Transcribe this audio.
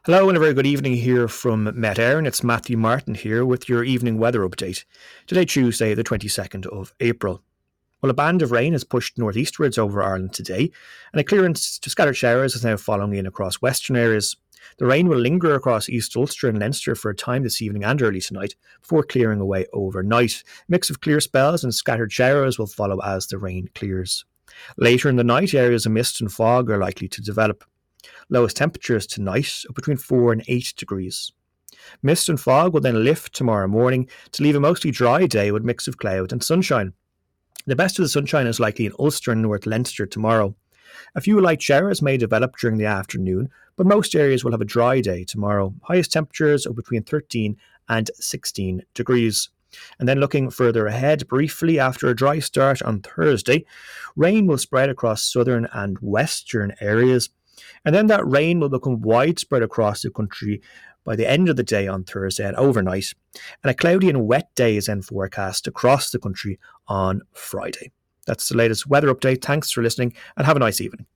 Hello and a very good evening here from Met Éireann. It's Matthew Martin here with your evening weather update. Today, Tuesday, the 22nd of April. Well, a band of rain has pushed northeastwards over Ireland today, and a clearance to scattered showers is now following in across western areas. The rain will linger across East Ulster and Leinster for a time this evening and early tonight, before clearing away overnight. A mix of clear spells and scattered showers will follow as the rain clears. Later in the night, areas of mist and fog are likely to develop. Lowest temperatures tonight of between 4 and 8 degrees. Mist and fog will then lift tomorrow morning to leave a mostly dry day with a mix of cloud and sunshine. The best of the sunshine is likely in Ulster and North Leinster tomorrow. A few light showers may develop during the afternoon, but most areas will have a dry day tomorrow. Highest temperatures of between 13 and 16 degrees. And then looking further ahead, briefly after a dry start on Thursday, rain will spread across southern and western areas. And then that rain will become widespread across the country by the end of the day on Thursday and overnight. And a cloudy and wet day is then forecast across the country on Friday. That's the latest weather update. Thanks for listening and have a nice evening.